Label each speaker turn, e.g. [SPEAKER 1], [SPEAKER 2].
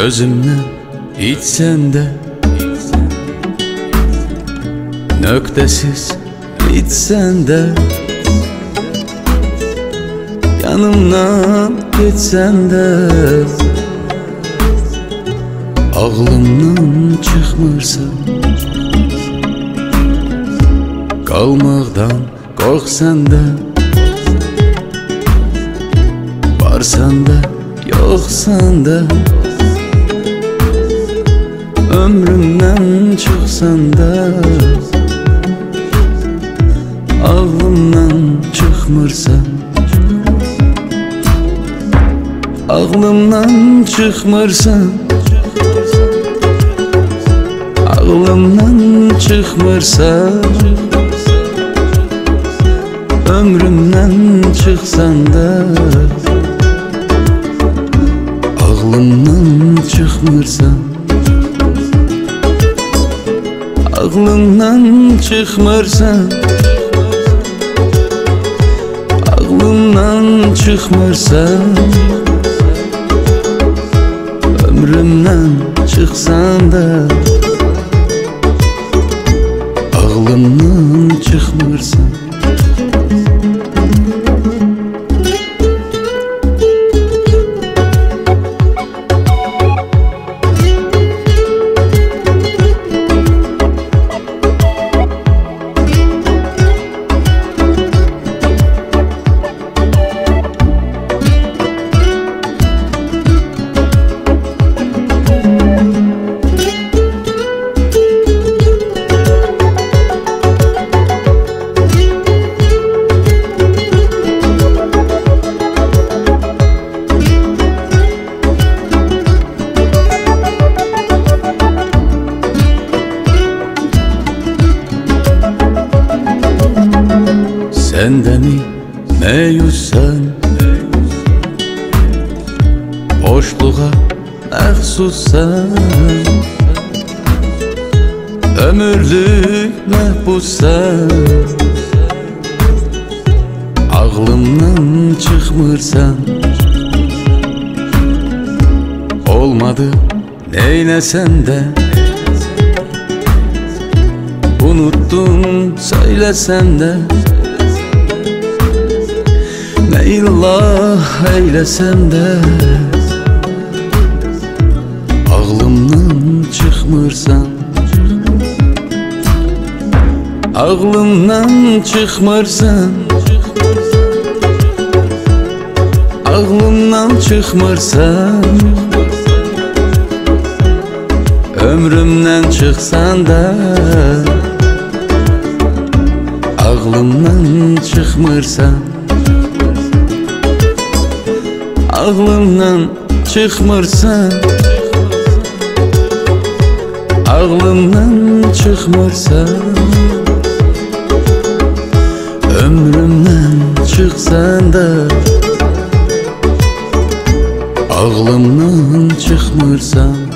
[SPEAKER 1] Gözümden içsen de nöktesiz bitsen de yanımdan geçsen de ağlımdan çıkmırsan kalmaktan korksan da varsan da yoksan da ömrümden çıksan da ağlımdan çıkmırsan ağlımdan çıkmırsan ağlımdan çıkmırsan ömrümden çıksan da ağlımdan çıkmırsan ağlımdan çıkmırsan ağlımdan çıkmırsan ömrümden çıksan da ağlımdan çıkmırsan. Sen de mi meyussan, boşluğa mahsussan, ömürlük mehbussan, ağlımdan çıkmırsan, olmadı neylesen de, unuttum söylesen de, ne illah eylesem de ağlımdan çıkmırsan ağlımdan çıkmırsan ağlımdan çıkmırsan ömrümden çıksan da ağlımdan çıkmırsan ağlımdan çıkmırsan ağlımdan çıkmırsan ömrümden çıksan da ağlımdan çıkmırsan.